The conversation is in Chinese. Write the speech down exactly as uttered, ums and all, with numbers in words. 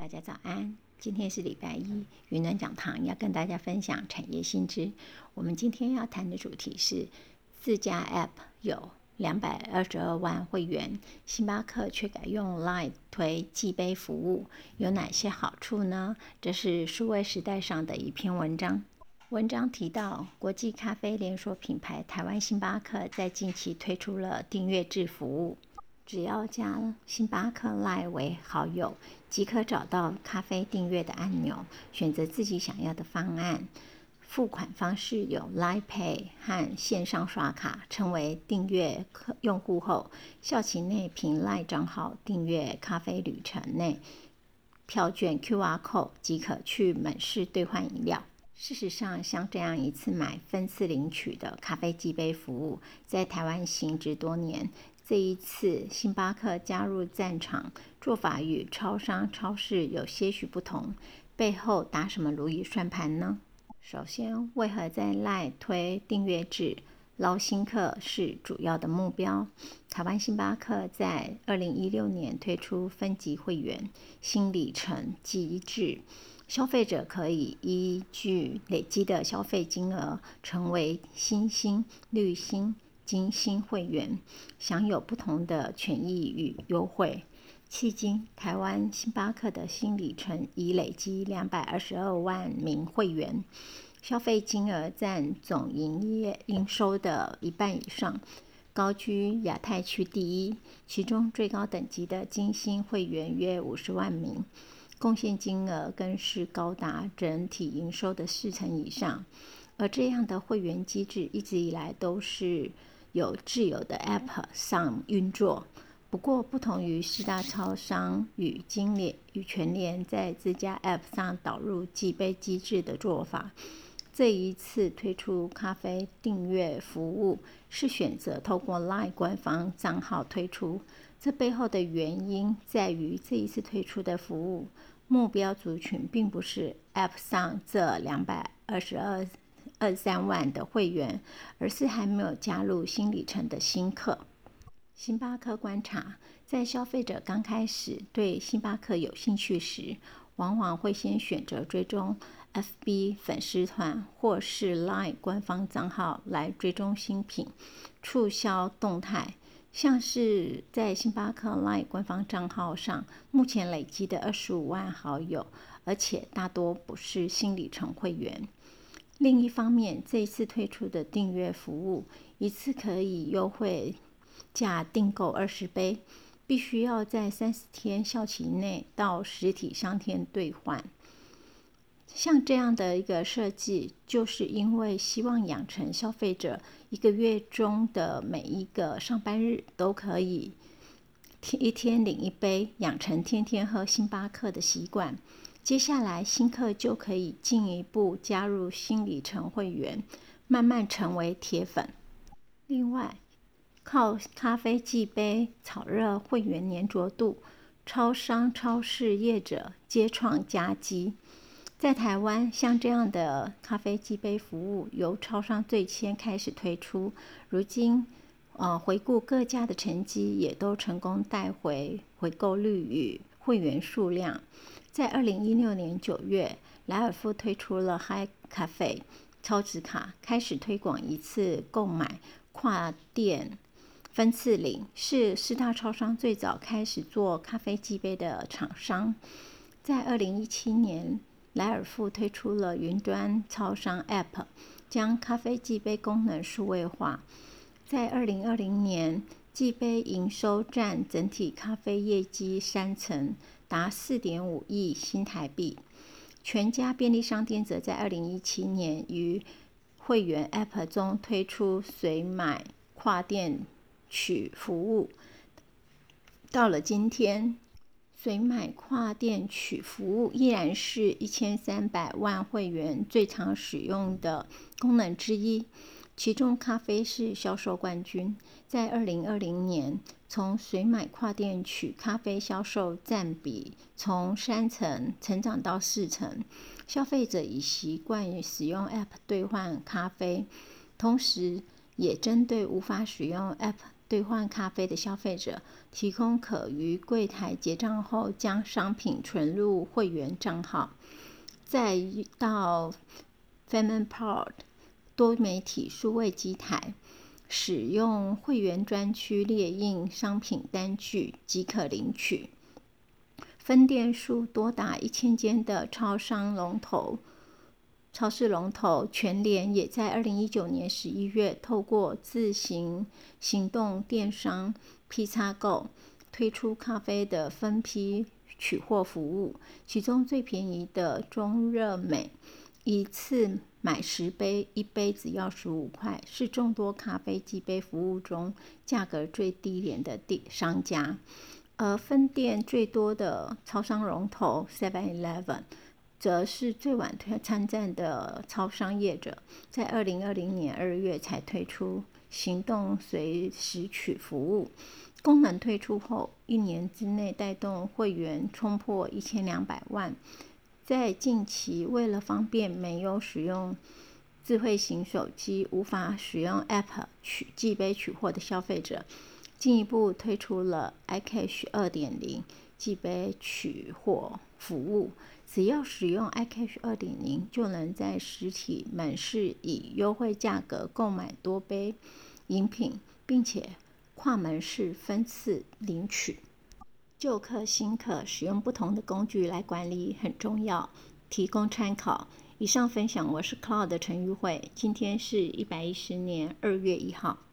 大家早安，今天是礼拜一，云南讲堂要跟大家分享产业新知。我们今天要谈的主题是自家 App 有两百二十二万会员，星巴克却改用 Line 推寄杯服务，有哪些好处呢？这是数位时代上的一篇文章。文章提到，国际咖啡连锁品牌台湾星巴克在近期推出了订阅制服务，只要加星巴克 Line 为好友，即可找到咖啡订阅的按钮，选择自己想要的方案。付款方式有 Line Pay 和线上刷卡。成为订阅用户后，效期内凭 Line 账号订阅咖啡旅程内票券 Q R code 即可去门市兑换饮料。事实上，像这样一次买分次领取的咖啡寄杯服务，在台湾行之多年。这一次，星巴克加入战场，做法与超商、超市有些许不同，背后打什么如意算盘呢？首先，为何在 Line 推订阅制？捞新客是主要的目标。台湾星巴克在二零一六年推出分级会员新里程机制，消费者可以依据累积的消费金额成为新星、绿星、金星会员，享有不同的权益与优惠。迄今，台湾星巴克的新里程已累积两百二十二万名会员，消费金额占总营业营收的一半以上，高居亚太区第一。其中最高等级的金星会员约五十万名，贡献金额更是高达整体营收的四成以上。而这样的会员机制一直以来都是有自有的 App 上运作。不过，不同于四大超商与金联与全联在自家 App 上导入寄杯机制的做法，这一次推出咖啡订阅服务是选择透过 Line 官方账号推出。这背后的原因在于，这一次推出的服务目标族群并不是 App 上这两百二十二三万的会员，而是还没有加入新里程的新客。星巴克观察，在消费者刚开始对星巴克有兴趣时，往往会先选择追踪 F B 粉丝团或是 Line 官方账号来追踪新品促销动态。像是在星巴克 Line 官方账号上，目前累积的二十五万好友，而且大多不是新里程会员。另一方面，这一次推出的订阅服务，一次可以优惠价订购二十杯，必须要在三十天效期内到实体商店兑换。像这样的一个设计，就是因为希望养成消费者一个月中的每一个上班日都可以一天领一杯，养成天天喝星巴克的习惯。接下来，新客就可以进一步加入新里程会员，慢慢成为铁粉。另外，靠咖啡寄杯炒热会员粘着度，超商、超市业者皆创佳绩。在台湾，像这样的咖啡寄杯服务由超商最先开始推出，如今呃，回顾各家的成绩，也都成功带回回购率与会员数量。在二零一六年九月，莱尔富推出了 Hi Cafe 超值卡，开始推广一次购买跨店分次领，是四大超商最早开始做咖啡寄杯的厂商。在二零一七年，莱尔富推出了云端超商 App， 将咖啡寄杯功能数位化。在二零二零年，寄杯营收占整体咖啡业绩三成，达 四点五亿新台币。全家便利商店则在二零一七年于会员 App 中推出随买跨店取服务。到了今天，随买跨店取服务依然是一千三百万会员最常使用的功能之一。其中咖啡是销售冠军，在二零二零年，从随买跨店取咖啡销售占比从三成成长到四成。消费者已习惯使用 App 兑换咖啡，同时也针对无法使用 App 兑换咖啡的消费者提供可于柜台结账后将商品存入会员账号。再到 FeminPower 多媒体数位机台，使用会员专区列印商品单据即可领取。分店数多达一千间的超商龙头超市龙头全联也在二零一九年十一月透过自行行动电商 PizzaGo 推出咖啡的分批取货服务，其中最便宜的中热美一次买十杯，一杯只要十五块，是众多咖啡寄杯服务中价格最低廉的商家。而分店最多的超商龙头 seven eleven 则是最晚参战的超商业者，在二零二零年二月才推出行动随时取服务。功能推出后，一年之内带动会员冲破一千两百万。在近期，为了方便没有使用智慧型手机、无法使用 App 取寄杯取货的消费者，进一步推出了 iCash 二点零 寄杯取货服务。只要使用 iCash 二点零，就能在实体门市以优惠价格购买多杯饮品，并且跨门市分次领取。旧客新客使用不同的工具来管理很重要，提供参考。以上分享我是 Cloud 的陈玉慧，今天是一百一十年二月一号。